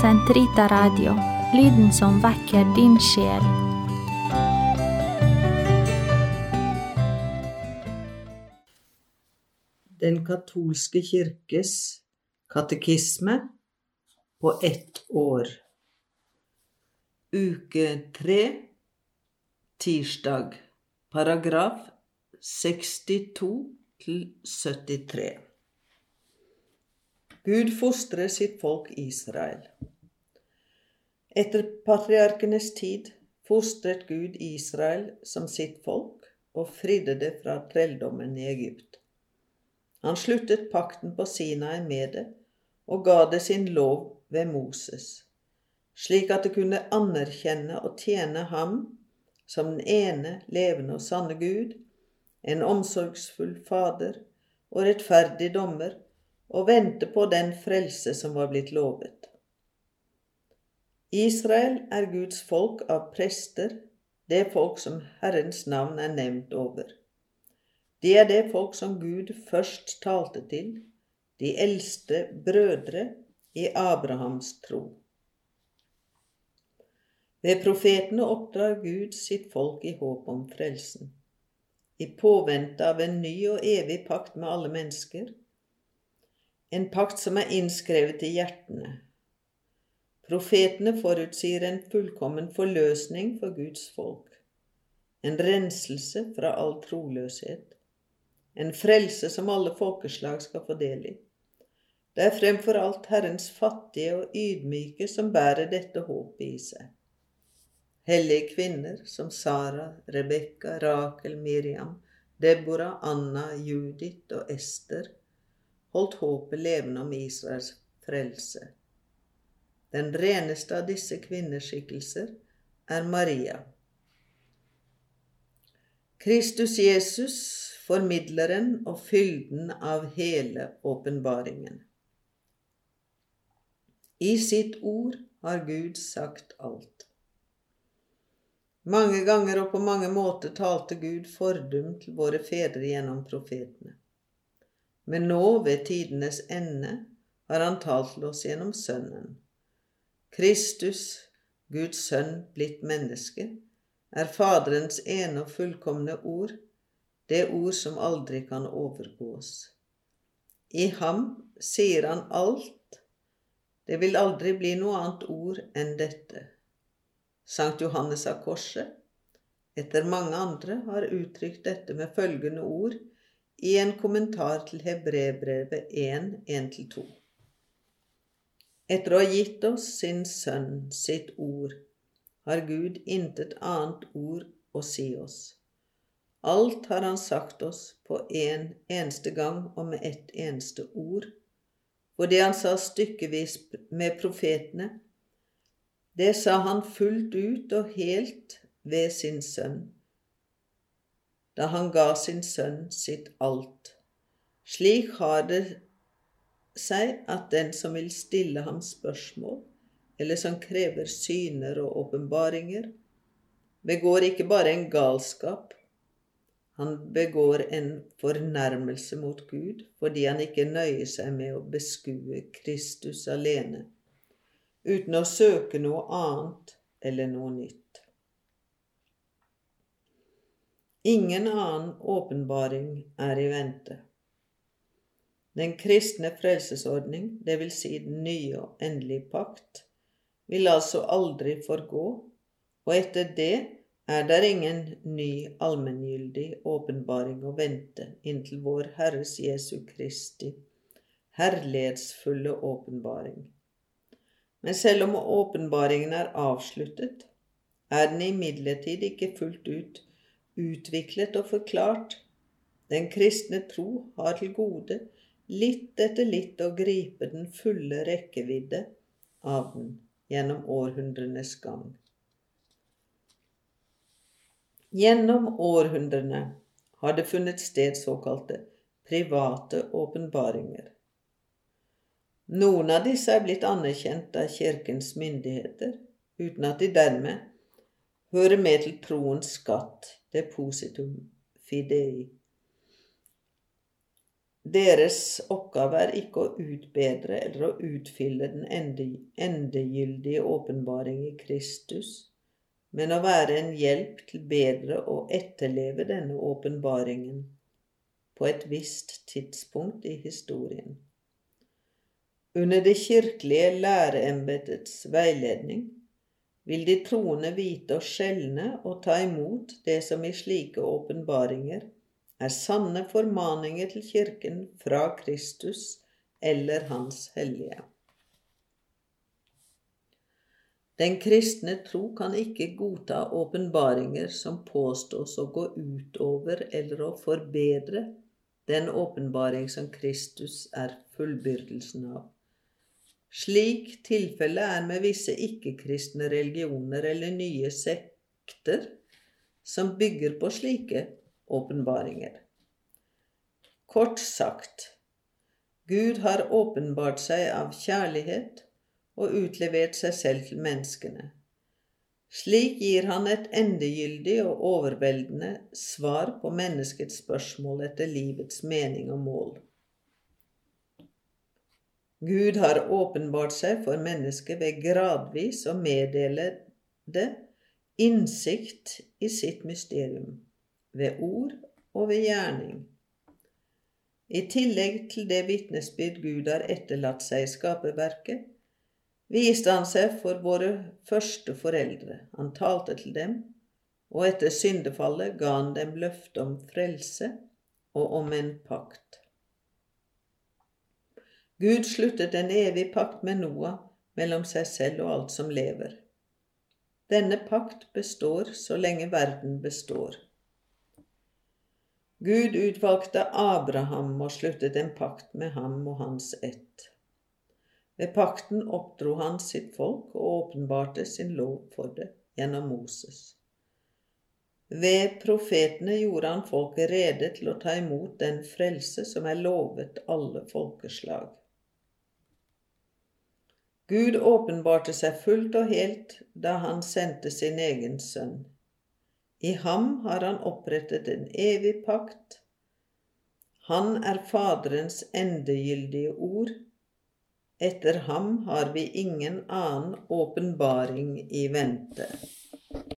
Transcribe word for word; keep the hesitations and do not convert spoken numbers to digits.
Sentrita Radio, lyden som vekker din sjel. Den katolske kirkes katekisme på ett år. Uke tre, tirsdag, paragraf sekstito til syttitre. Gud fostrer sitt folk Israel. Etter patriarkenes tid fostret Gud Israel som sitt folk og fridde det fra trelldommen i Egypt. Han sluttet pakten på Sinai med det og ga det sin lov ved Moses, slik at det kunne anerkjenne og tjene ham som den ene levende og sanne Gud, en omsorgsfull fader og rettferdig dommer, og vente på den frelse som var blitt lovet. Israel er Guds folk av prester, det folk som Herrens navn er nevnt over. De er det folk som Gud først talte til, de eldste brødre i Abrahams tro. Ved profetene oppdrar Gud sitt folk i håp om frelsen, i påvente av en ny og evig pakt med alle mennesker, en pakt som er innskrevet i hjertene. Profetene forutsier en fullkommen forløsning for Guds folk, en renselse fra all troløshet, en frelse som alle folkeslag skal få del i. Det er fremfor alt Herrens fattige og ydmyke som bærer dette håpet i seg. Hellige kvinner som Sara, Rebekka, Rakel, Miriam, Deborah, Anna, Judith og Ester holdt håpet levende om Israels frelse. Den reneste av disse kvinneskikkelser er Maria. Kristus Jesus, formidleren og fylden av hele åpenbaringen. I sitt ord har Gud sagt alt. Mange ganger og på mange måter talte Gud fordum til våre fedre gjennom profetene. Men nå, ved tidenes ende, har han talt til oss gjennom Sønnen. Kristus, Guds sønn blitt menneske, er Faderens ene og fullkomne ord, det ord som aldri kan overgås. I ham sier han alt, det vil aldri bli noe annet ord enn dette. Sankt Johannes av Korset, etter mange andre, har uttrykt dette med følgende ord i en kommentar til Hebreerbrevet en, en til to. Etter å ha gitt oss sin sønn, sitt ord, har Gud intet annet ord å si oss. Alt har han sagt oss på en eneste gang og med ett eneste ord, for det han sa stykkevis med profetene, det sa han fullt ut og helt ved sin sønn, da han ga sin sønn sitt alt. Slik har det seg at den som vil stille ham spørsmål, eller som krever syner og åpenbaringer, begår ikke bare en galskap, han begår en fornærmelse mot Gud, fordi han ikke nøyer seg med å beskue Kristus alene, uten å søke noe annet eller noe nytt. Ingen annen åpenbaring er i vente. Den kristne frelsesordning, det vil si den nye og endelige pakt, vil altså aldri forgå, og etter det er der ingen ny allmenngyldig åpenbaring å vente inntil vår Herres Jesu Kristi herlighetsfulle åpenbaring. Men selv om åpenbaringen er avsluttet, er den imidlertid ikke fullt ut utviklet og forklart. Den kristne tro har til gode litt etter litt å gripe den fulle rekkevidde av den gjennom århundrenes gang. Gjennom århundrene har det funnet sted såkalte private åpenbaringer. Noen av disse er blitt anerkjent av kirkens myndigheter, uten at de dermed hører med til troens skatt, depositum fidei. Deres oppgave er ikke å utbedre eller å utfylle den ende, endegyldige åpenbaring i Kristus, men å være en hjelp til bedre å etterleve denne åpenbaringen på et visst tidspunkt i historien. Under det kirkelige læreembetets veiledning vil de troende vite å skjelne og ta imot det som i slike åpenbaringer er sanne formaninger til kirken fra Kristus eller hans hellige. Den kristne tro kan ikke godta åpenbaringer som påstås å gå utover eller å forbedre den åpenbaring som Kristus er fullbyrdelsen av. Slik tilfelle er med visse ikke-kristne religioner eller nye sekter som bygger på slike åpenbaringer. Kort sagt, Gud har åpenbart seg av kjærlighet og utlevert seg selv til menneskene. Slik gir han et endegyldig og overveldende svar på menneskets spørsmål etter livets mening og mål. Gud har åpenbart seg for mennesket ved gradvis å meddele det innsikt i sitt mysterium, ved ord og ved gjerning. I tillegg til det vitnesbyrd Gud har etterlatt seg i skaperverket, viste han seg for våre første foreldre. Han talte til dem, og etter syndefallet ga han dem løfte om frelse og om en pakt. Gud sluttet en evig pakt med Noah mellom seg selv og alt som lever. Denne pakt består så lenge verden består. Gud utvalgte Abraham og sluttet en pakt med ham og hans ett. Ved pakten oppdro han sitt folk og åpenbarte sin lov for det gjennom Moses. Ved profetene gjorde han folket rede til å ta imot den frelse som er lovet alle folkeslag. Gud åpenbarte seg fullt og helt da han sendte sin egen sønn. I ham har han opprettet en evig pakt. Han er Faderens endegyldige ord. Etter ham har vi ingen annen åpenbaring i vente.